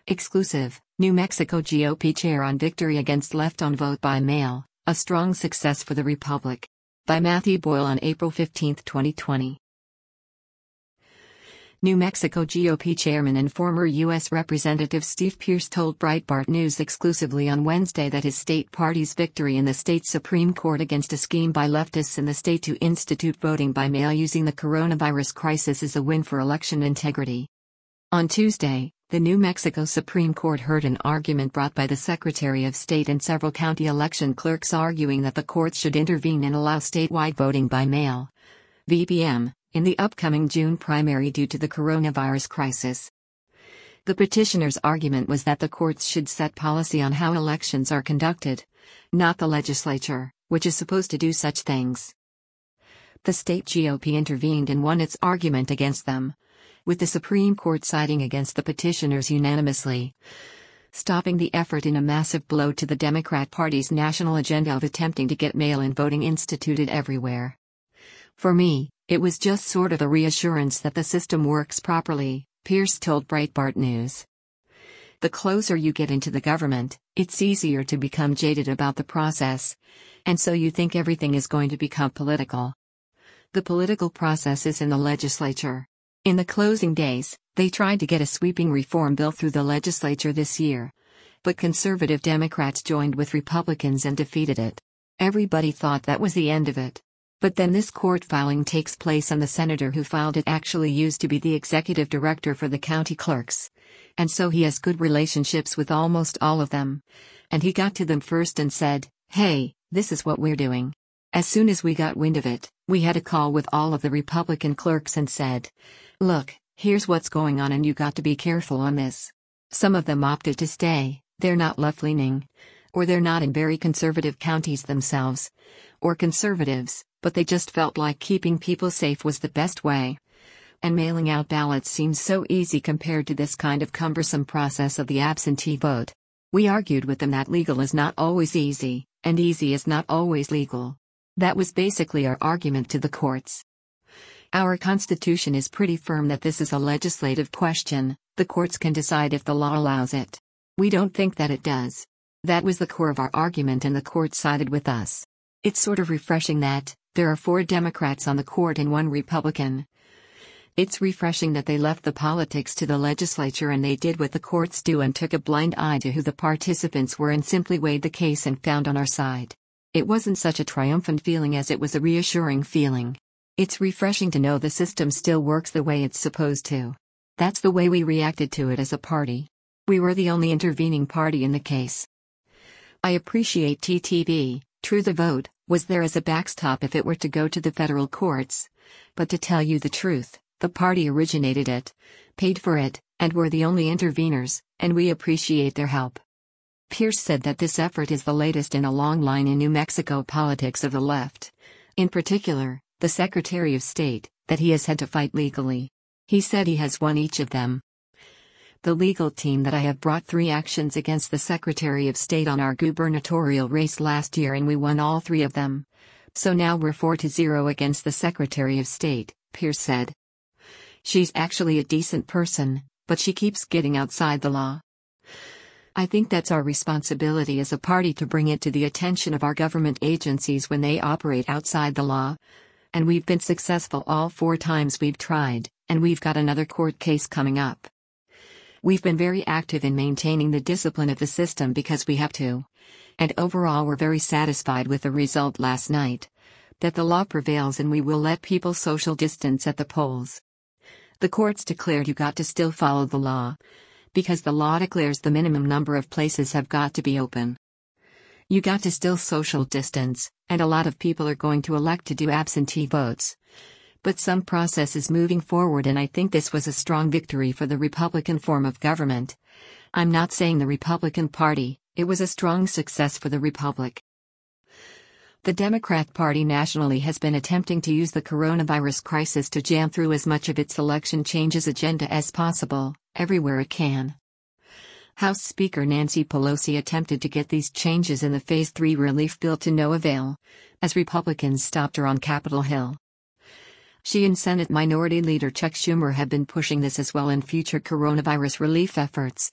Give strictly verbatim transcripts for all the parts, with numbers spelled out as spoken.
Exclusive, New Mexico G O P chair on victory against left on vote by mail, a strong success for the Republic. By Matthew Boyle on April fifteenth, twenty twenty. New Mexico G O P chairman and former U S Representative Steve Pearce told Breitbart News exclusively on Wednesday that his state party's victory in the state Supreme Court against a scheme by leftists in the state to institute voting by mail using the coronavirus crisis is a win for election integrity. On Tuesday, the New Mexico Supreme Court heard an argument brought by the Secretary of State and several county election clerks arguing that the courts should intervene and allow statewide voting by mail (V B M) in the upcoming June primary due to the coronavirus crisis. The petitioner's argument was that the courts should set policy on how elections are conducted, not the legislature, which is supposed to do such things. The state G O P intervened and won its argument against them, with the Supreme Court siding against the petitioners unanimously, stopping the effort in a massive blow to the Democrat Party's national agenda of attempting to get mail-in voting instituted everywhere. For me, it was just sort of a reassurance that the system works properly, Pearce told Breitbart News. The closer you get into the government, it's easier to become jaded about the process, and so you think everything is going to become political. The political process is in the legislature. In the closing days, they tried to get a sweeping reform bill through the legislature this year, but conservative Democrats joined with Republicans and defeated it. Everybody thought that was the end of it. But then this court filing takes place and the senator who filed it actually used to be the executive director for the county clerks, and so he has good relationships with almost all of them. And he got to them first and said, "Hey, this is what we're doing." As soon as we got wind of it, we had a call with all of the Republican clerks and said, "Look, here's what's going on and you got to be careful on this." Some of them opted to stay, they're not left-leaning, or they're not in very conservative counties themselves, or conservatives, but they just felt like keeping people safe was the best way. And mailing out ballots seems so easy compared to this kind of cumbersome process of the absentee vote. We argued with them that legal is not always easy, and easy is not always legal. That was basically our argument to the courts. Our Constitution is pretty firm that this is a legislative question, the courts can decide if the law allows it. We don't think that it does. That was the core of our argument and the court sided with us. It's sort of refreshing that there are four Democrats on the court and one Republican. It's refreshing that they left the politics to the legislature and they did what the courts do and took a blind eye to who the participants were and simply weighed the case and found on our side. It wasn't such a triumphant feeling as it was a reassuring feeling. It's refreshing to know the system still works the way it's supposed to. That's the way we reacted to it as a party. We were the only intervening party in the case. I appreciate T T V, True the Vote, was there as a backstop if it were to go to the federal courts. But to tell you the truth, the party originated it, paid for it, and were the only interveners, and we appreciate their help. Pearce said that this effort is the latest in a long line in New Mexico politics of the left. In particular, the Secretary of State, that he has had to fight legally. He said he has won each of them. The legal team that I have brought three actions against the Secretary of State on our gubernatorial race last year and we won all three of them. So now we're four to zero against the Secretary of State, Pearce said. She's actually a decent person, but she keeps getting outside the law. I think that's our responsibility as a party to bring it to the attention of our government agencies when they operate outside the law. And we've been successful all four times we've tried, and we've got another court case coming up. We've been very active in maintaining the discipline of the system because we have to. And overall we're very satisfied with the result last night. That the law prevails and we will let people social distance at the polls. The courts declared you got to still follow the law. Because the law declares the minimum number of places have got to be open. You got to still social distance, and a lot of people are going to elect to do absentee votes. But some process is moving forward and I think this was a strong victory for the Republican form of government. I'm not saying the Republican Party, it was a strong success for the Republic. The Democrat Party nationally has been attempting to use the coronavirus crisis to jam through as much of its election changes agenda as possible, everywhere it can. House Speaker Nancy Pelosi attempted to get these changes in the Phase three relief bill to no avail, as Republicans stopped her on Capitol Hill. She and Senate Minority Leader Chuck Schumer have been pushing this as well in future coronavirus relief efforts,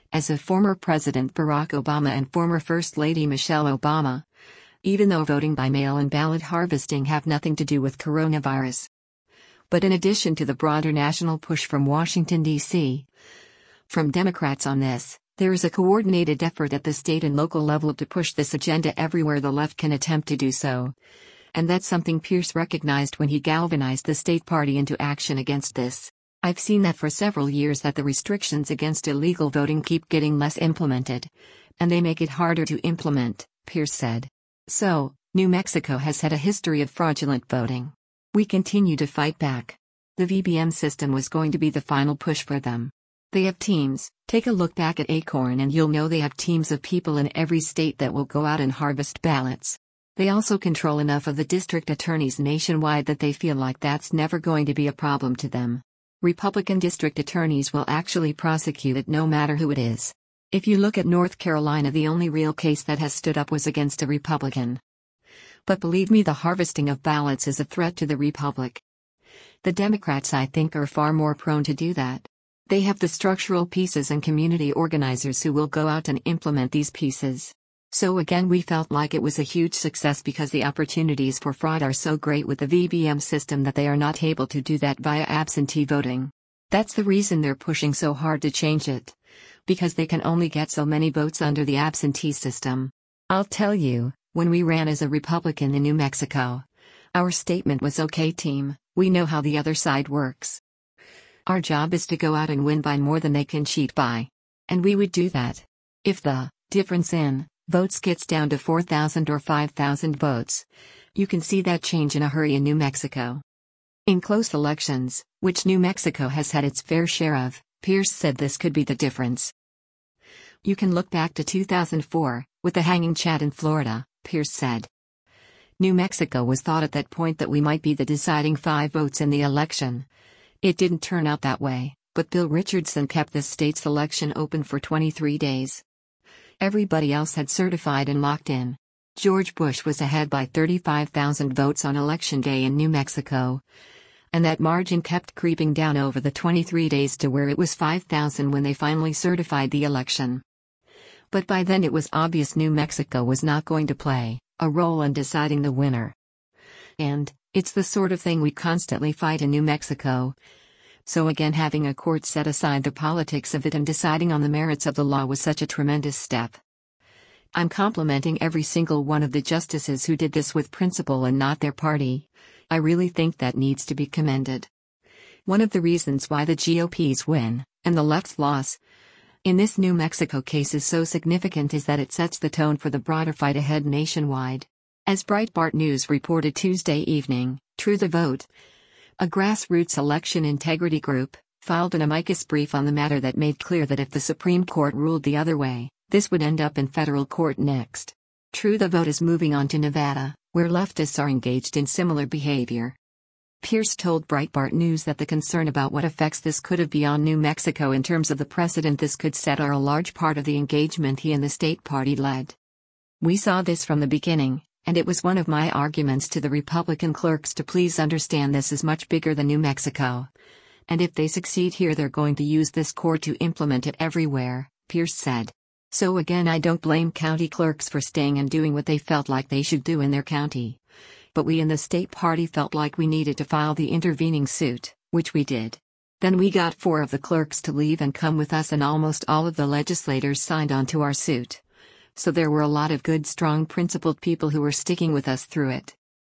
as of former President Barack Obama and former First Lady Michelle Obama, even though voting by mail and ballot harvesting have nothing to do with coronavirus. But in addition to the broader national push from Washington, D C, from Democrats on this, there is a coordinated effort at the state and local level to push this agenda everywhere the left can attempt to do so. And that's something Pierce recognized when he galvanized the state party into action against this. I've seen that for several years that the restrictions against illegal voting keep getting less implemented, and they make it harder to implement, Pierce said. So, New Mexico has had a history of fraudulent voting. We continue to fight back. The V B M system was going to be the final push for them. They have teams. Take a look back at Acorn and you'll know they have teams of people in every state that will go out and harvest ballots. They also control enough of the district attorneys nationwide that they feel like that's never going to be a problem to them. Republican district attorneys will actually prosecute it no matter who it is. If you look at North Carolina, the only real case that has stood up was against a Republican. But believe me, the harvesting of ballots is a threat to the Republic. The Democrats, I think, are far more prone to do that. They have the structural pieces and community organizers who will go out and implement these pieces. So again, we felt like it was a huge success because the opportunities for fraud are so great with the V B M system that they are not able to do that via absentee voting. That's the reason they're pushing so hard to change it. Because they can only get so many votes under the absentee system. I'll tell you, when we ran as a Republican in New Mexico, our statement was, "Okay, team, we know how the other side works. Our job is to go out and win by more than they can cheat by." And we would do that. If the difference in votes gets down to four thousand or five thousand votes, you can see that change in a hurry in New Mexico. In close elections, which New Mexico has had its fair share of, Pierce said this could be the difference. You can look back to two thousand four, with the hanging Chad in Florida, Pierce said. New Mexico was thought at that point that we might be the deciding five votes in the election. It didn't turn out that way, but Bill Richardson kept the state's election open for twenty-three days. Everybody else had certified and locked in. George Bush was ahead by thirty-five thousand votes on Election Day in New Mexico. And that margin kept creeping down over the twenty-three days to where it was five thousand when they finally certified the election. But by then it was obvious New Mexico was not going to play a role in deciding the winner. And it's the sort of thing we constantly fight in New Mexico. So again, having a court set aside the politics of it and deciding on the merits of the law was such a tremendous step. I'm complimenting every single one of the justices who did this with principle and not their party. I really think that needs to be commended. One of the reasons why the G O P's win, and the left's loss, in this New Mexico case is so significant is that it sets the tone for the broader fight ahead nationwide. As Breitbart News reported Tuesday evening, True the Vote, a grassroots election integrity group, filed an amicus brief on the matter that made clear that if the Supreme Court ruled the other way, this would end up in federal court next. True the Vote is moving on to Nevada, where leftists are engaged in similar behavior. Pierce told Breitbart News that the concern about what effects this could have beyond New Mexico in terms of the precedent this could set are a large part of the engagement he and the state party led. We saw this from the beginning, and it was one of my arguments to the Republican clerks to please understand this is much bigger than New Mexico. And if they succeed here, they're going to use this court to implement it everywhere, Pierce said. So again, I don't blame county clerks for staying and doing what they felt like they should do in their county. But we in the state party felt like we needed to file the intervening suit, which we did. Then we got four of the clerks to leave and come with us, and almost all of the legislators signed on to our suit. So there were a lot of good, strong, principled people who were sticking with us through it.